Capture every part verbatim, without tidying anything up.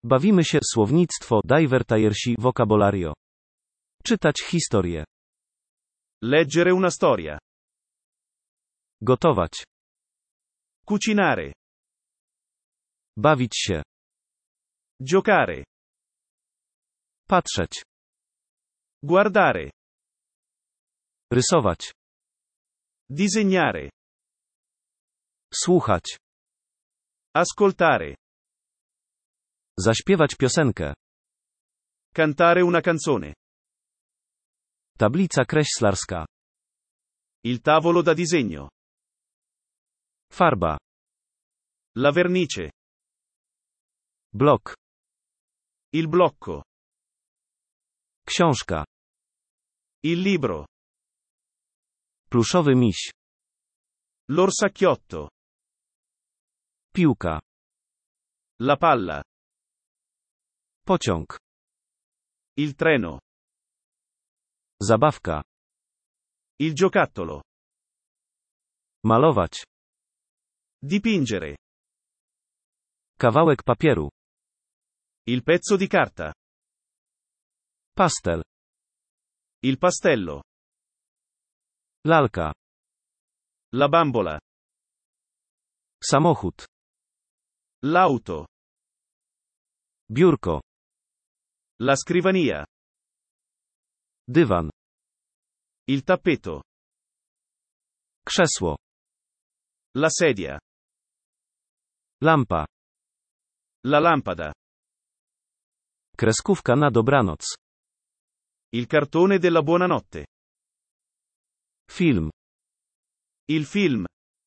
Bawimy się słownictwo divertirsi vocabolario. Czytać historię. Leggere una storia. Gotować. Cucinare. Bawić się. Giocare. Patrzeć. Guardare. Rysować. Disegnare. Słuchać. Ascoltare. Zaśpiewać piosenkę. Cantare una canzone. Tablica kreślarska. Il tavolo da disegno. Farba. La vernice. Blok. Il blocco. Książka. Il libro. Pluszowy miś. L'orsacchiotto. Piłka. La palla. Pociąg. Il treno. Zabawka. Il giocattolo. Malować. Dipingere. Kawałek papieru. Il pezzo di carta. Pastel. Il pastello. Lalka. La bambola. Samochód. L'auto. Biurko. La scrivania. Dywan. Il tappeto. Krzesło. La sedia. Lampa. La lampada. Kreskówka na dobranoc. Il cartone della buonanotte. Film. Il film.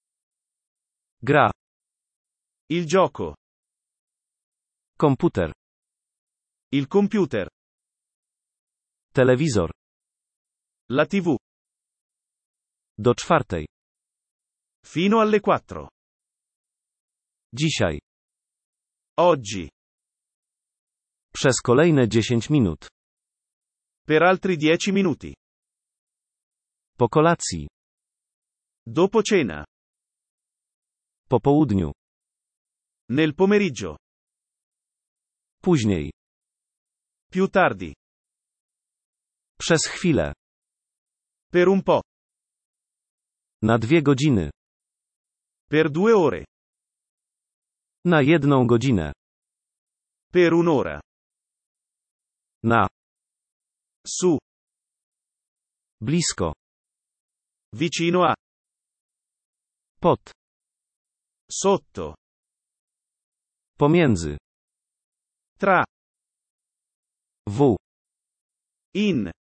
Gra. Il gioco. Komputer. Il computer. Telewizor. La tivù. Do czwartej. Fino alle quattro. Dzisiaj. Oggi. Przez kolejne dziesięć minut. Per altri dieci minuti. Po kolacji. Dopo cena. Po południu. Nel pomeriggio. Później. Più tardi. Przez chwilę. Per un po'. Na dwie godziny. Per due ore. Na jedną godzinę. Per un'ora. Na. Su. Blisko. Vicino a. Pod. Sotto. Pomiędzy. Tra. W. In.